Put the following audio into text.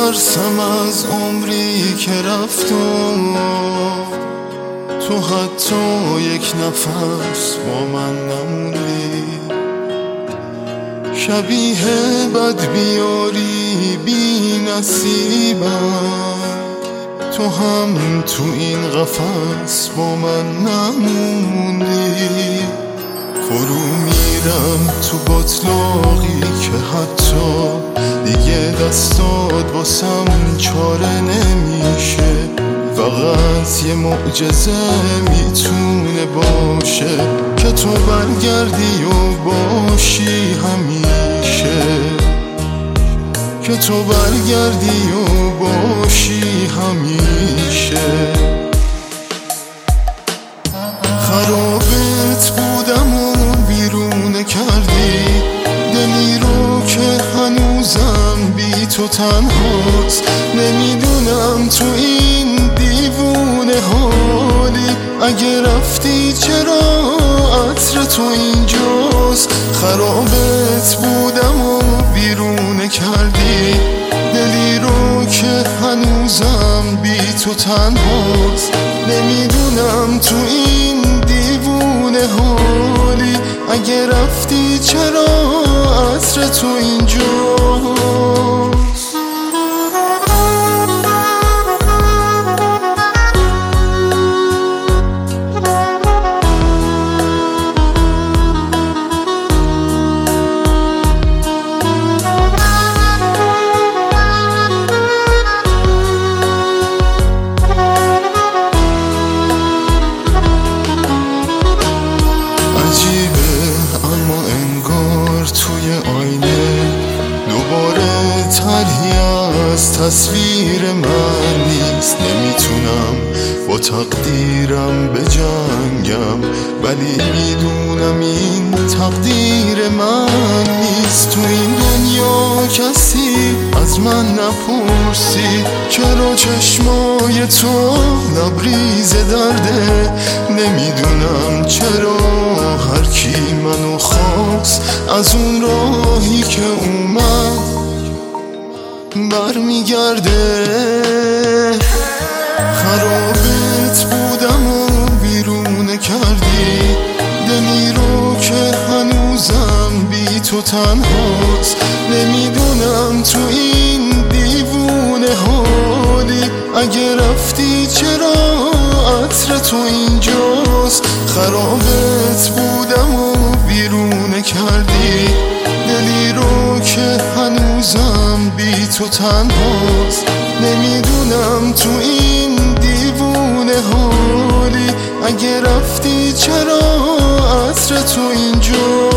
میترسم از عمری که رفت و تو حتی یک نفس با من نموندی. شبیه بد بیاری بی نصیبم، تو هم تو این قفس با من نموندی. فرو میرم تو بطلاقی که حتی دیگه دستات واسم چاره نمیشه. فقط یه معجزه میتونه باشه که تو برگردی و باشی همیشه، که تو برگردی و باشی همیشه. خرابت بودم و بیرون کردی دلی رو که هنوزم بی تو تنهاست. نمیدونم تو این دیوونه حالی، اگه رفتی چرا عطر تو اینجاست. خرابت بودم و بیرون کردی دلی رو که هنوزم بی تو تنهاست. نمیدونم تو این دیوونه حالی، اگه رفتی چرا عطر تو اینجاست. توی آینه دوباره طرحی از تصویر من نیست. نمیتونم با تقدیرم بجنگم، ولی میدونم این تقدیر من نیست. تو این دنیا کسی از من نپرسی چرا چشمای تو لبریز درده. نمیدونم چرا هر کی منو خواست از اون راهی که اومد برمیگرده. خرابت بودم و بیرون کردی دلی رو که هنوزم بی تو تنهاست. نمیدونم تو این دیوونه حالی، اگه رفتی چرا عطر تو اینجاست. خرابت بودم و بیرون کردی دلی رو که هنوزم بی تو تنهاست. نمیدونم تو این دیوونه حالی، اگه رفتی چرا عطر تو اینجاست.